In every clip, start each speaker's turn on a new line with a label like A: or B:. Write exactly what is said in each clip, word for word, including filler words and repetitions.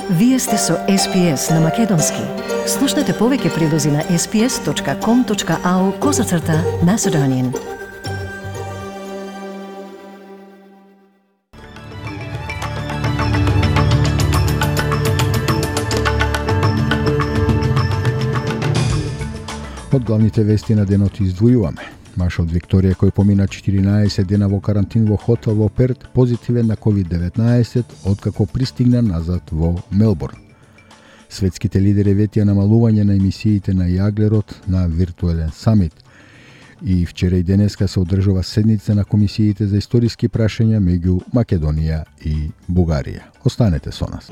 A: Вие сте со Ес Би Ес на Македонски. Слушнете повеќе прилози на ес би ес точка ком точка ау козацрта Macedonian.
B: Од главните вести на денот издвојуваме. Маршал Викторија, кој помина четиринаесет дена во карантин во хотел во Перт, позитивен на ковид деветнаесет, откако пристигна назад во Мелбурн. Светските лидери ветија намалување на емисиите на јаглерод на виртуелен самит. И вчера и денеска се одржува седница на комисиите за историски прашања меѓу Македонија и Бугарија. Останете со нас.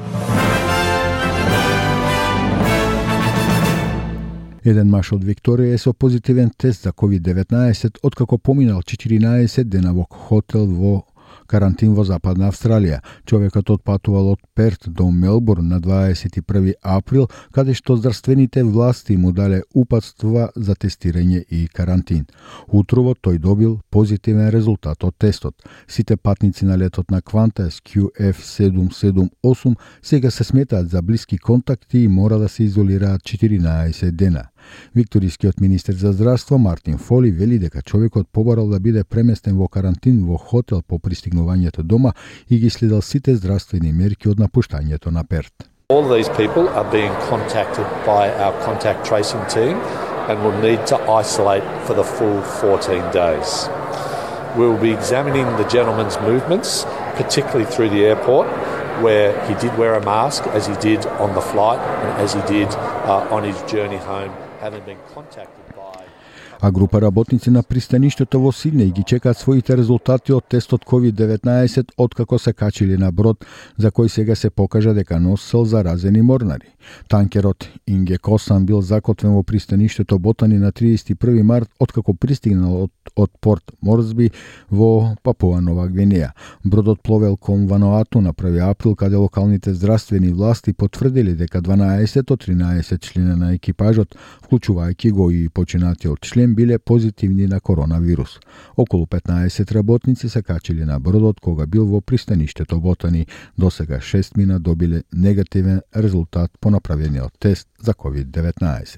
B: Еден маж од Викторија е со позитивен тест за ковид деветнаесет откако поминал четиринаесет дена во хотел во карантин во Западна Австралија. Човекот отпатувал од Перт до Мелбурн на дваесет и први април, каде што здравствените власти му дале упатства за тестирање и карантин. Утрово тој добил позитивен резултат од тестот. Сите патници на летот на Qantas Q F седум седум осум сега се сметаат за блиски контакти и мора да се изолираат четиринаесет дена. Викторискиот министер за здравство Мартин Фоли вели дека човекот побарал да биде преместен во карантин во хотел по пристигнувањето дома и ги следел сите здравствени мерки од напуштањето на Перт.
C: All these people are being contacted by our contact tracing team and will need to isolate for the full fourteen days. We will be examining the gentleman's movements, particularly through the airport, where he did wear a mask as he did on the flight and as he did uh, on his journey home, having been contacted by...
B: А група работници на пристаништето во Сиднеј ги чекаат своите резултати од тестот ковид деветнаесет откако се качили на брод за кој сега се покажа дека носел заразени морнари. Танкерот Инге Косан бил закотвен во пристаништето Ботани на триесет и први март откако пристигнал од, од порт Морсби во Папуа Нова Гвинеја. Бродот пловел кон Вануату на први април, каде локалните здравствени власти потврдили дека дванаесет од тринаесет члена на екипажот, вклучувајќи го и починатиот член, биле позитивни на коронавирус. Околу петнаесет работници се качили на бродот кога бил во пристаништето Ботани. Досега шест мина добиле негативен резултат по направениот тест за ковид деветнаесет.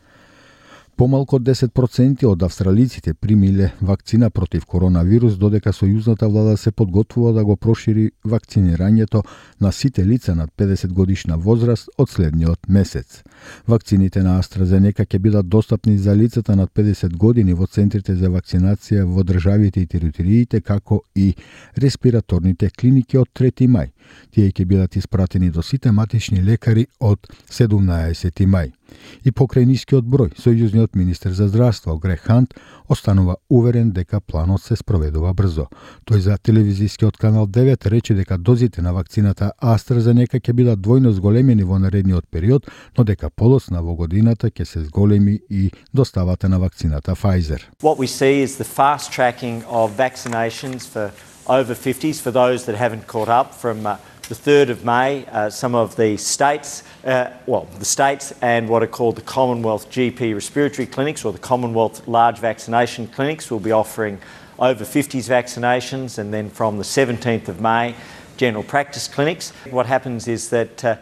B: Помалку од десет проценти од австралиците примиле вакцина против коронавирус, додека сојузната влада се подготвува да го прошири вакцинирањето на сите лица над педесет годишна возраст од следниот месец. Вакцините на AstraZeneca ќе бидат достапни за лицата над педесет години во центрите за вакцинација во државите и териториите, како и респираторните клиники од трети мај. Тие ќе бидат испратени до сите матични лекари од седумнаесети мај. И покрај нискиот број, сојузниот министер за здравство Грег Хант останува уверен дека планот се спроведува брзо. Тој за телевизискиот канал девет рече дека дозите на вакцината AstraZeneca ќе бидат двојно зголемени во наредниот период, но дека подоцна во годината ќе се зголеми и доставата на вакцината Pfizer.
D: What we see is the fast tracking of vaccinations for over fifties for those that haven't caught up from uh, the third of May, uh, some of the states, uh, well, the states and what are called the Commonwealth G P respiratory clinics or the Commonwealth large vaccination clinics will be offering over fifties vaccinations, and then from the seventeenth of May, general practice clinics. What happens is that uh,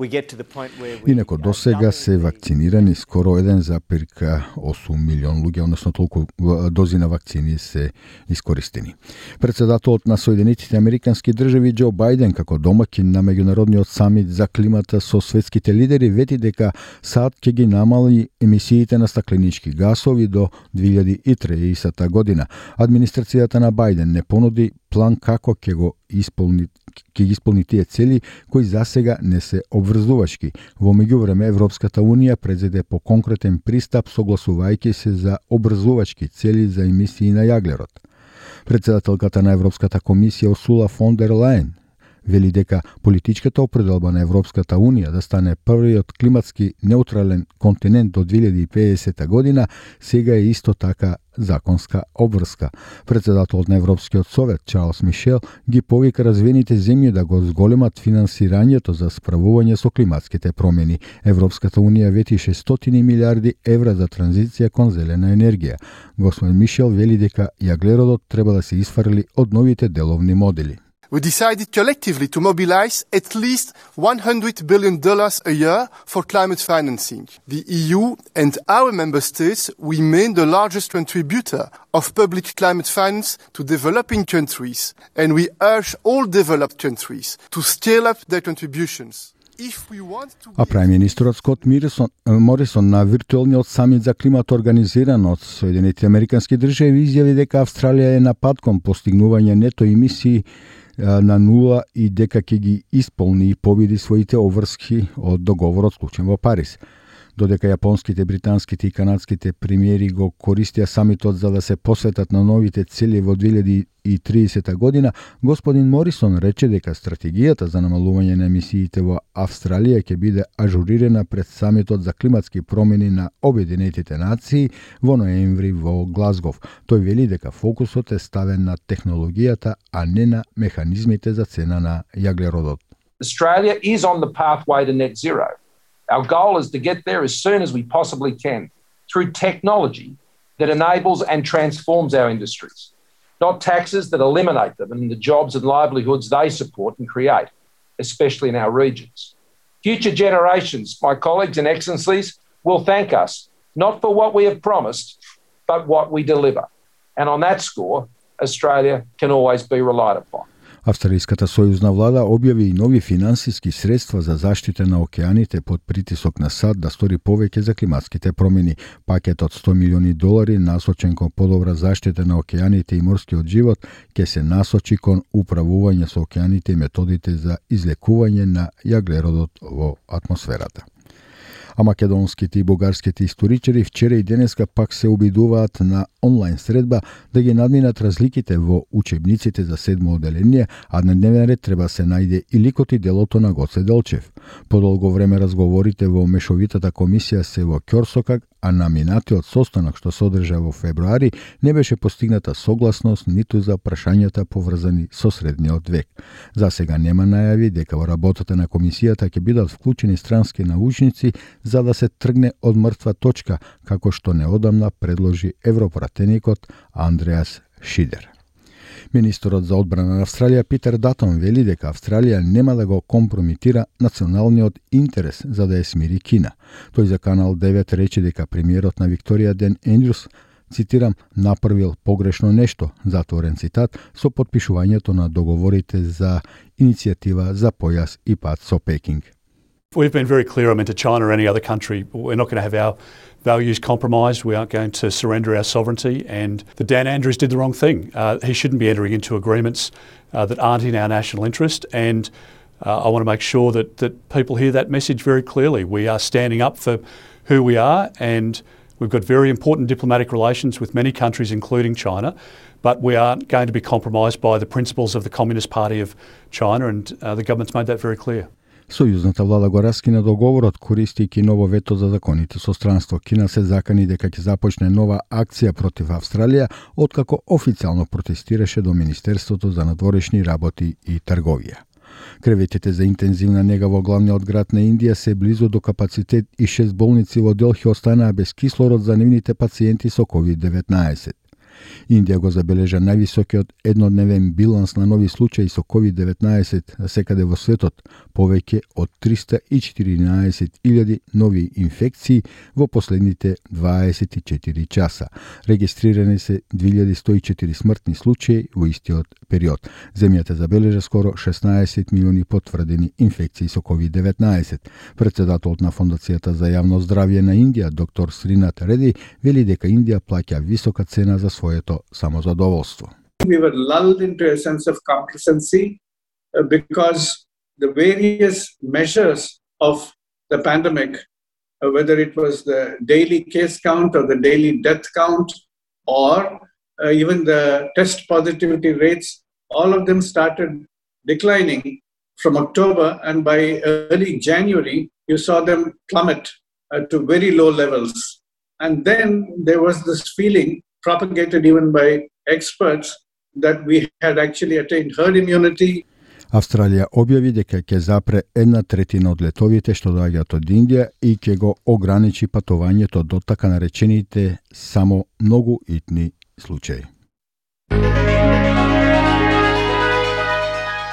B: Инако до сега се вакцинирани скоро еден запир осум милион луѓе, односно толку дози на вакцини се искористени. Председателот на Соединетите Американски држави Џо Бајден, како домаќин на меѓународниот самит за климата со светските лидери, вети дека САД ќе ги намали емисиите на стакленички гасови до две илјади и триесета година. Администрацијата на Бајден не понуди план како ќе го исполни ќе ги исполни тие цели кои засега не се обврзувачки. Во меѓувреме Европската унија презеде по конкретен пристап, согласувајќи се за обврзувачки цели за емисии на јаглерод. Председателката на Европската комисија Урсула фон дер Лајен вели дека политичката определба на Европската унија да стане првиот климатски неутрален континент до две илјади и педесета година сега е исто така законска обврска. Председателот на Европскиот совет Чарлс Мишел ги повика развиените земји да го зголемат финансирањето за справување со климатските промени. Европската унија вети шестстотини милиарди евра за транзиција кон зелена енергија. Господин Мишел вели дека јаглеродот треба да се исфрли од новите деловни модели.
E: We decided collectively to mobilize at least one hundred billion dollars a year for climate financing. The E U and our member states remain the largest contributor of public climate finance to developing countries, and we urge all developed countries to scale up their contributions.
B: А премиерот Скот Морисон на виртуелниот самит за климат организиран од Соединетите Американски држави изјави дека Австралија е на пат кон постигнување нето емисии на нула и дека ќе ги исполни и победи своите обврски од договорот склучен во Париз. Додека јапонските, британските и канадските премиери го користија самитот за да се посветат на новите цели во две илјади и тридесета година, господин Морисон рече дека стратегијата за намалување на емисиите во Австралија ќе биде ажурирана пред самитот за климатски промени на Обединетите нации во ноември во Глазгов. Тој вели дека фокусот е ставен на технологијата, а не на механизмите за цена на јаглеродот.
F: Australia is on the pathway to net zero. Our goal is to get there as soon as we possibly can through technology that enables and transforms our industries, not taxes that eliminate them and the jobs and livelihoods they support and create, especially in our regions. Future generations, my colleagues and excellencies, will thank us, not for what we have promised, but what we deliver. And on that score, Australia can always be relied upon.
B: Австралиската сојузна влада објави и нови финансиски средства за заштита на океаните под притисок на САД да стори повеќе за климатските промени. Пакет од сто милиони долари насочен кон подобра заштита на океаните и морскиот живот ќе се насочи кон управување со океаните и методите за излекување на јаглеродот во атмосферата. А македонските и бугарските историчари вчера и денеска пак се обидуваат на онлайн средба да ги надминат разликите во учебниците за седмо оделение, а на дневен ред треба се најде и ликот и делото на Гоце Делчев. Подолго време разговорите во мешовитата комисија се во ќорсокак, а на минатиот состанок што се одржа во февруари не беше постигната согласност ниту за прашањата поврзани со средниот век. За сега нема најави дека во работата на комисијата ќе бидат вклучени странски научници за да се тргне од мртва точка, како што неодамна предложи европратеникот Андреас Шидер. Министерот за одбрана на Австралија Питер Датон вели дека Австралија нема да го компромитира националниот интерес за да ја смири Кина. Тој за Канал девет рече дека премиерот на Викторија Ден Ендрюс, цитирам, направил погрешно нешто, затворен цитат, со потпишувањето на договорите за иницијатива за појас и пат со Пекинг.
G: We've been very clear, I mean, to China or any other country, we're not going to have our values compromised. We aren't going to surrender our sovereignty. And the Dan Andrews did the wrong thing. Uh, he shouldn't be entering into agreements uh, that aren't in our national interest. And uh, I want to make sure that, that people hear that message very clearly. We are standing up for who we are, and we've got very important diplomatic relations with many countries, including China. But we aren't going to be compromised by the principles of the Communist Party of China, and uh, the government's made that very clear.
B: Сојузната влада го раскина договорот користејќи ново вето за законите со странство. Кина се закани дека ќе започне нова акција против Австралија, откако официјално протестираше до Министерството за надворешни работи и трговија. Креветите за интензивна нега во главниот град на Индија се близу до капацитет и шест болници во Делхи останаа без кислород за нивните пациенти со ковид деветнаесет. Индија го забележа највисокиот еднодневен биланс на нови случаи со ковид деветнаесет секаде во светот, повеќе од триста и четиринаесет илјади нови инфекции во последните дваесет и четири часа. Регистрирани се две илјади сто и четири смртни случаи во истиот период. Земјата забележа скоро шеснаесет милиони потврдени инфекции со ковид деветнаесет. Председателот на Фондацијата за јавно здравје на Индија, доктор Сринат Реди, вели дека Индија плаќа висока цена за своето самозадоволство.
H: We were lulled into a sense of complacency uh, because the various measures of the pandemic, uh, whether it was the daily case count or the daily death count or uh, even the test positivity rates, all of them started declining from October, and by early January, you saw them plummet uh, to very low levels. And then there was this feeling propagated even by experts that we had actually attained herd immunity.
B: Австралија објави дека ќе запре една третина од летовите што доаѓаат од Индија и ќе го ограничи патувањето до така наречените само многу итни случаи.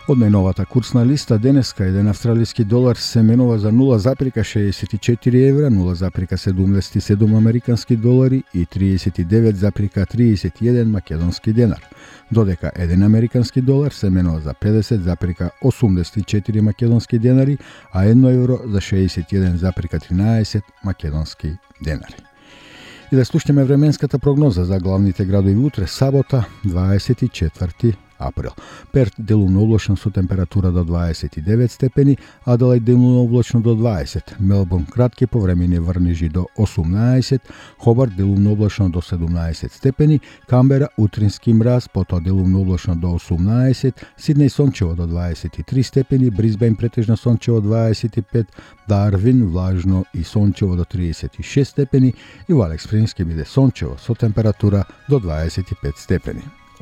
B: Од најновата курсна листа денеска еден австралиски долар се менува за нула запирка шеесет и четири евра, нула запирка седумдесет и седум американски долари и триесет и девет запирка триесет и еден македонски денар, додека еден американски долар се менува за педесет запирка осумдесет и четири македонски денари, а едно евро за шеесет и еден запирка тринаесет македонски денари. И да слушнеме временската прогноза за главните градови утре, сабота, дваесет и четврти април. Перт делумно облачно со температура до дваесет и девет степени, Аделаид делумно облачно до дваесет, Мелбурн кратки повремени врнежи до осумнаесет, Хобарт делумно облачно до седумнаесет степени, Камбера утрински мраз, потоа делумно облачно до осумнаесет, Сиднеј сончево до дваесет и три степени, Брисбејн претежно сончево дваесет и пет, Дарвин влажно и сончево до триесет и шест степени и во Алекс Спрингс ќе биде сончево со температура до дваесет и пет степени.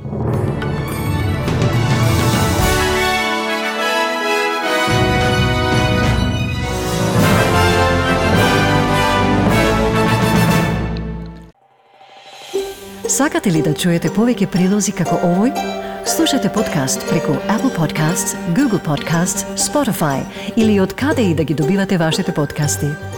A: Сакате ли да чуете повеќе прилози како овој? Слушате подкаст преку Apple Podcasts, Google Podcasts, Spotify или од каде и да ги добивате вашите подкасти.